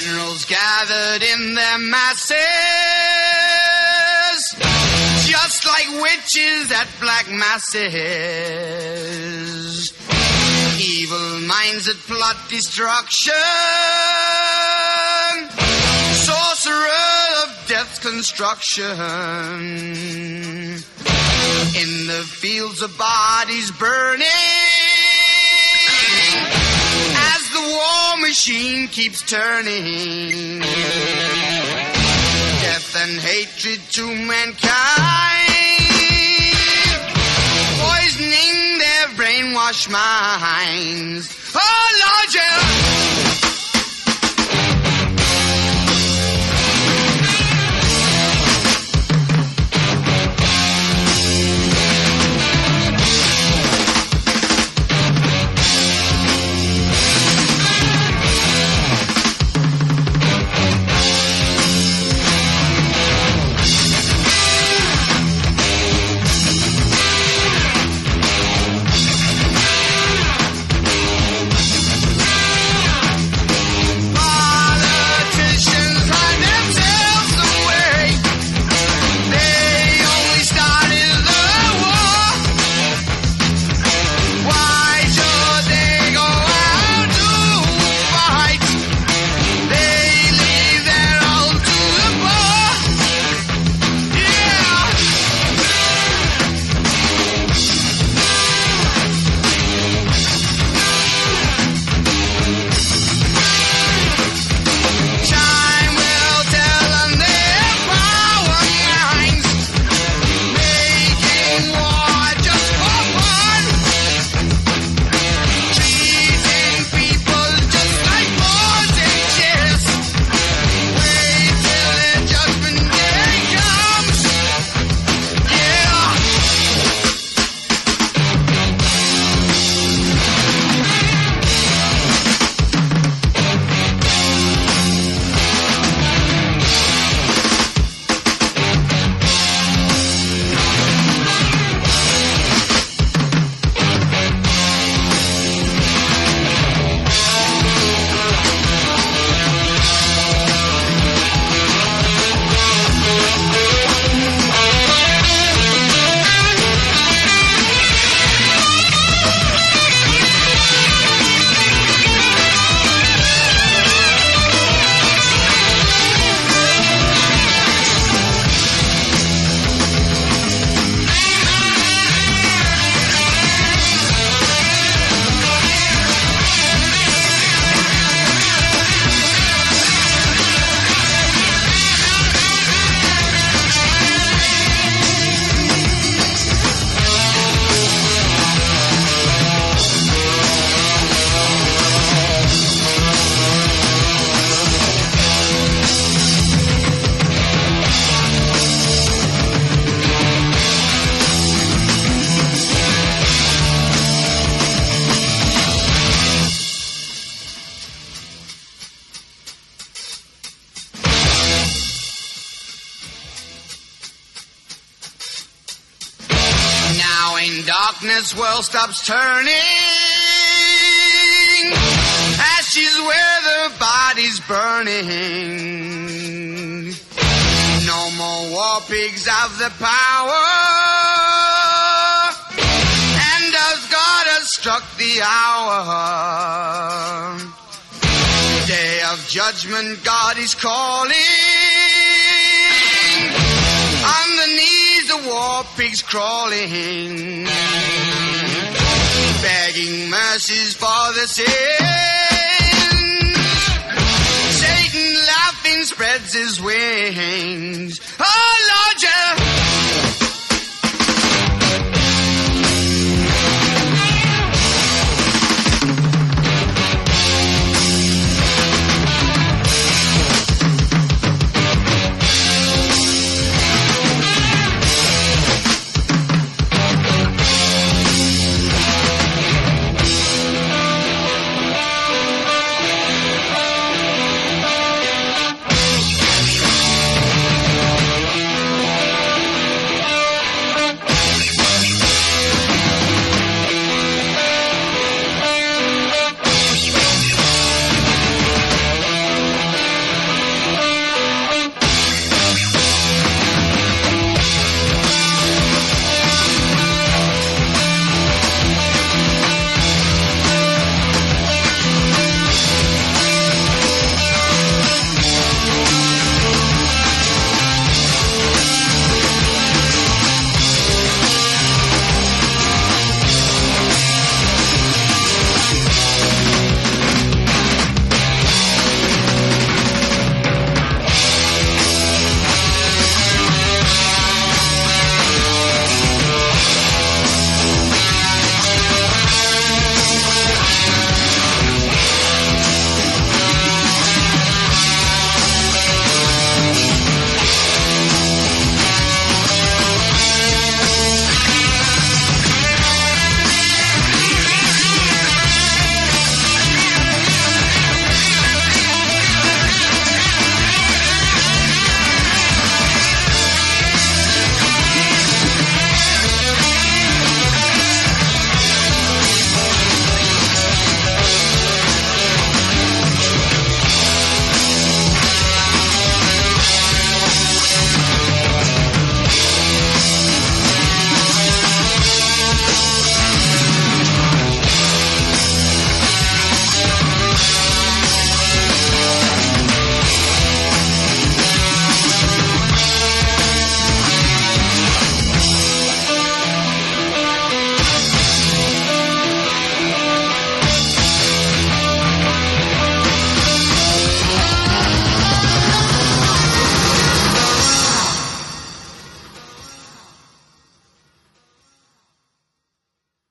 Generals gathered in their masses, just like witches at black masses. Evil minds that plot destruction, sorcerer of death's construction. In the fields of bodies burning, as the war machine keeps turning. Death and hatred to mankind, poisoning their brainwashed minds. Oh Lord, yeah. Darkness world stops turning, ashes where the body's burning. No more war pigs have the power, and as God has struck the hour, day of judgment God is calling. On the knees the war pigs crawling, begging mercies for the sins. Satan laughing spreads his wings. Oh Lord, yeah.